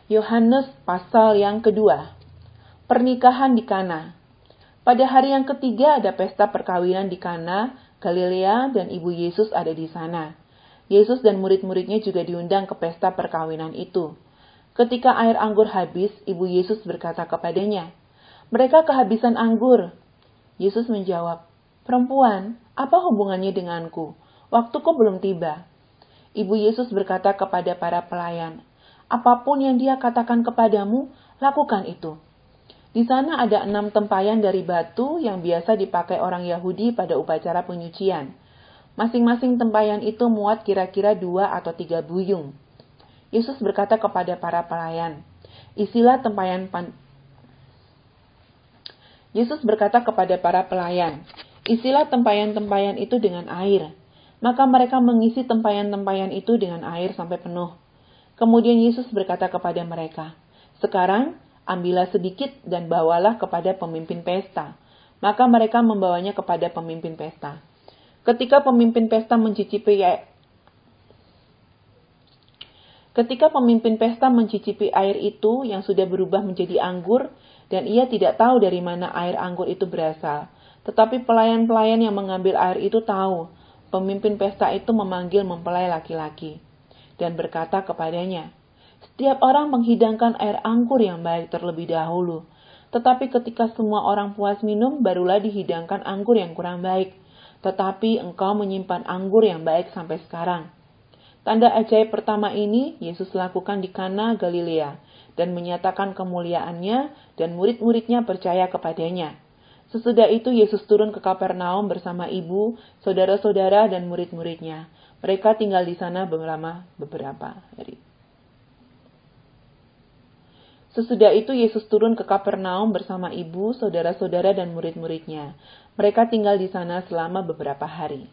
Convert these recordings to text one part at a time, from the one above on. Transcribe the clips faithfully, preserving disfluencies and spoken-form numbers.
Yohanes pasal yang kedua. Pernikahan di Kana. Pada hari yang ketiga ada pesta perkawinan di Kana, Galilea, dan ibu Yesus ada di sana. Yesus dan murid-muridnya juga diundang ke pesta perkawinan itu. Ketika air anggur habis, ibu Yesus berkata kepadanya, "Mereka kehabisan anggur." Yesus menjawab, "Perempuan, apa hubungannya denganku? Waktuku belum tiba." Ibu Yesus berkata kepada para pelayan, "Apapun yang dia katakan kepadamu, lakukan itu." Di sana ada enam tempayan dari batu yang biasa dipakai orang Yahudi pada upacara penyucian. Masing-masing tempayan itu muat kira-kira dua atau tiga buyung. Yesus berkata kepada para pelayan, "Isilah tempayan pan- Yesus berkata kepada para pelayan, "Isilah tempayan-tempayan itu dengan air." Maka mereka mengisi tempayan-tempayan itu dengan air sampai penuh. Kemudian Yesus berkata kepada mereka, "Sekarang ambillah sedikit dan bawalah kepada pemimpin pesta." Maka mereka membawanya kepada pemimpin pesta. Ketika pemimpin pesta mencicipi Ketika pemimpin pesta mencicipi air itu yang sudah berubah menjadi anggur, dan ia tidak tahu dari mana air anggur itu berasal. Tetapi pelayan-pelayan yang mengambil air itu tahu. Pemimpin pesta itu memanggil mempelai laki-laki dan berkata kepadanya, "Setiap orang menghidangkan air anggur yang baik terlebih dahulu. Tetapi ketika semua orang puas minum, barulah dihidangkan anggur yang kurang baik. Tetapi engkau menyimpan anggur yang baik sampai sekarang." Tanda ajaib pertama ini Yesus lakukan di Kana, Galilea, dan menyatakan kemuliaannya, dan murid-muridnya percaya kepadanya. Sesudah itu Yesus turun ke Kapernaum bersama ibu, saudara-saudara, dan murid-muridnya. Mereka tinggal di sana beberapa beberapa hari. Sesudah itu Yesus turun ke Kapernaum bersama ibu, saudara-saudara, dan murid-muridnya. Mereka tinggal di sana selama beberapa hari.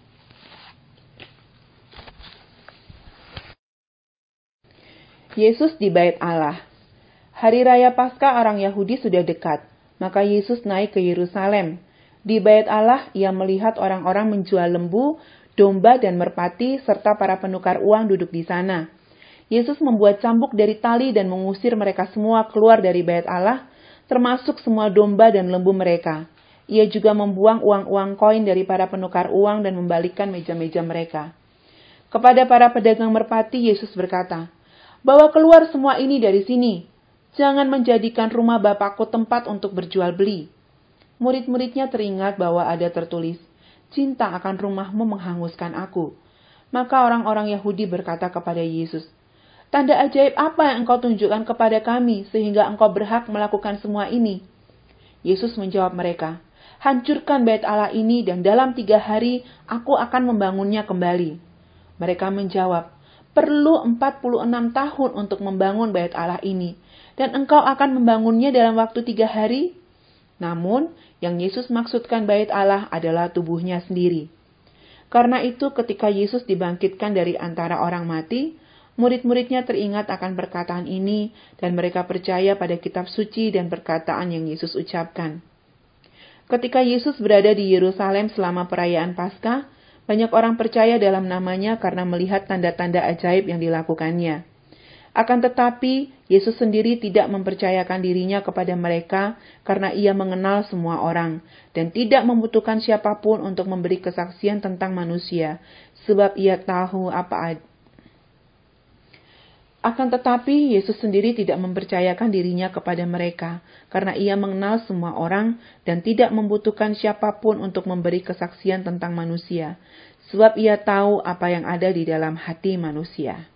Yesus di Bait Allah. Hari Raya Paskah orang Yahudi sudah dekat, maka Yesus naik ke Yerusalem. Di Bait Allah, ia melihat orang-orang menjual lembu, domba, dan merpati, serta para penukar uang duduk di sana. Yesus membuat cambuk dari tali dan mengusir mereka semua keluar dari Bait Allah, termasuk semua domba dan lembu mereka. Ia juga membuang uang-uang koin dari para penukar uang dan membalikkan meja-meja mereka. Kepada para pedagang merpati, Yesus berkata, "Bawa keluar semua ini dari sini. Jangan menjadikan rumah Bapakku tempat untuk berjual beli." Murid-muridnya teringat bahwa ada tertulis, "Cinta akan rumahmu menghanguskan aku." Maka orang-orang Yahudi berkata kepada Yesus, "Tanda ajaib apa yang engkau tunjukkan kepada kami sehingga engkau berhak melakukan semua ini?" Yesus menjawab mereka, "Hancurkan Bait Allah ini dan dalam tiga hari aku akan membangunnya kembali." Mereka menjawab, "Perlu empat puluh enam tahun untuk membangun Bait Allah ini, dan engkau akan membangunnya dalam waktu tiga hari?" Namun, yang Yesus maksudkan Bait Allah adalah tubuhnya sendiri. Karena itu, ketika Yesus dibangkitkan dari antara orang mati, murid-muridnya teringat akan perkataan ini, dan mereka percaya pada kitab suci dan perkataan yang Yesus ucapkan. Ketika Yesus berada di Yerusalem selama perayaan Paskah, banyak orang percaya dalam namanya karena melihat tanda-tanda ajaib yang dilakukannya. Akan tetapi, Yesus sendiri tidak mempercayakan dirinya kepada mereka karena ia mengenal semua orang dan tidak membutuhkan siapapun untuk memberi kesaksian tentang manusia, sebab ia tahu apa ad- Akan tetapi, Yesus sendiri tidak mempercayakan dirinya kepada mereka karena ia mengenal semua orang dan tidak membutuhkan siapapun untuk memberi kesaksian tentang manusia, sebab ia tahu apa yang ada di dalam hati manusia.